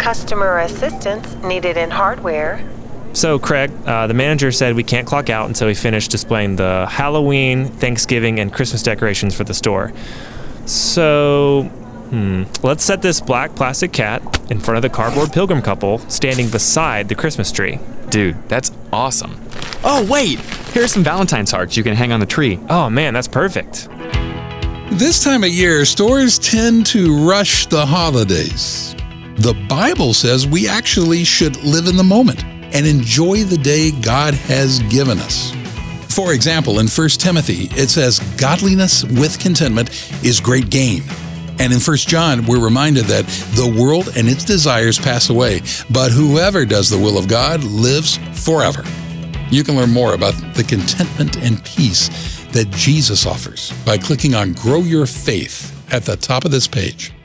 customer assistance needed in hardware. So, Craig, the manager said we can't clock out until we finish displaying the Halloween, Thanksgiving, and Christmas decorations for the store. So, let's set this black plastic cat in front of the cardboard pilgrim couple standing beside the Christmas tree. Dude, that's awesome. Oh, wait! Here's some Valentine's hearts you can hang on the tree. Oh, man, that's perfect. This time of year, stores tend to rush the holidays. The Bible says we actually should live in the moment and enjoy the day God has given us. For example, in 1 Timothy, it says, "Godliness with contentment is great gain." And in 1 John, we're reminded that the world and its desires pass away, but whoever does the will of God lives forever. You can learn more about the contentment and peace that Jesus offers by clicking on Grow Your Faith at the top of this page.